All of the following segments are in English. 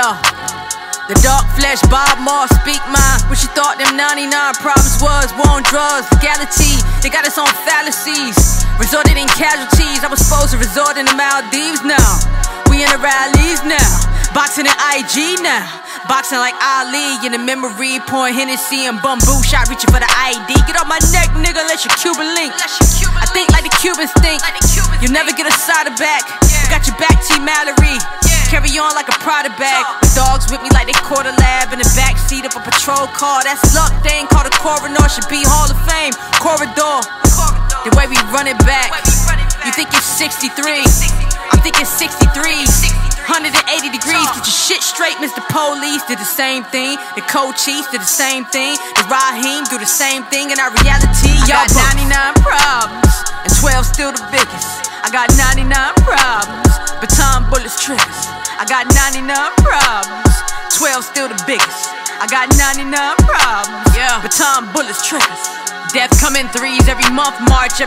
Yeah. The dark flesh, Bob Moss, speak mine. What you thought them 99 problems was? War on drugs, legality, they got us on fallacies. Resorted in casualties, I was supposed to resort in the Maldives now. We in the rallies now, boxing in IG now. Boxing like Ali in the memory, pouring Hennessy and bamboo shot, reaching for the ID. Get off my neck, nigga, unless you're Cuban link. I think like the Cubans think. You'll never get a side of back. I got your back, T. Mallory. Carry on like a Prada bag. The dogs with me like they caught a lab in the backseat of a patrol car. That's luck, they ain't called a coroner. Should be Hall of Fame, corridor. The way we run it back. You think it's 63? I'm thinking 63. 180 degrees, get your shit straight, Mr. Police. Did the same thing, the co-chiefs did the same thing, the Raheem do the same thing. In our reality, y'all got 99 problems, and 12 still the biggest. I got 99 problems, baton bullets triggers. I got 99 problems, 12 still the biggest. I got 99 problems, yeah, baton bullets triggers. Death come in threes every month, March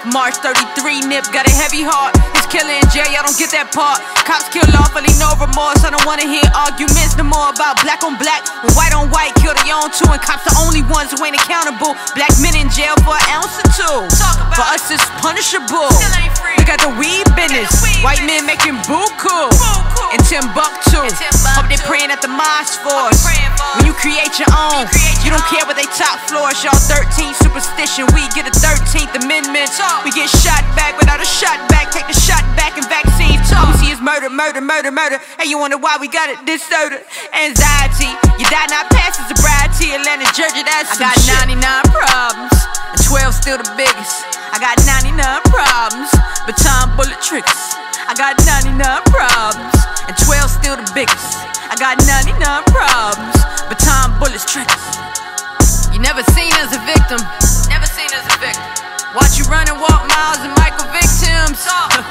33. Nip got a heavy heart. His killer in jail, y'all don't get that part. Cops kill lawfully, no remorse. I don't wanna hear arguments no more about black on black. When white on white kill their own too, and cops the only ones who ain't accountable. Black men in jail for an ounce or two. For us it's punishable. Look at the weed business. White men making buku in Timbuktu. Hope they praying at the mosque for us. When you create your own, you don't care what they top floors. Y'all 13 superstition, we get a 13th Amendment. We get shot back without a shot back. Take the shot back and vaccines. All we see is murder, murder, murder, murder. Hey, you wonder why we got it this soda? Anxiety, you die not past the sobriety. Atlanta, Georgia, that's some shit. I got 99 problems, and 12 still the biggest. I got 99 problems, baton bullet triggers. I got 99 problems, and 12 still the biggest. I got 99 problems, baton bullets triggers. You never seen as a victim, never seen as a victim. Watch you run and walk miles and Michael victims.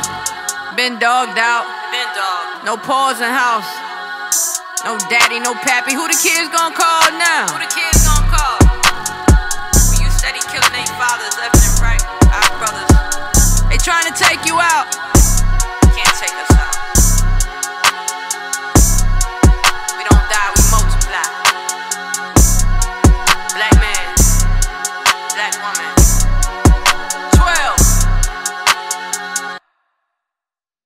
Been dogged out, no pause in house. No daddy, no pappy. Who the kids gon' call now? Who the kids gon' call? When you steady killing their fathers left and right, our brothers. They trying to take you out. Can't take us.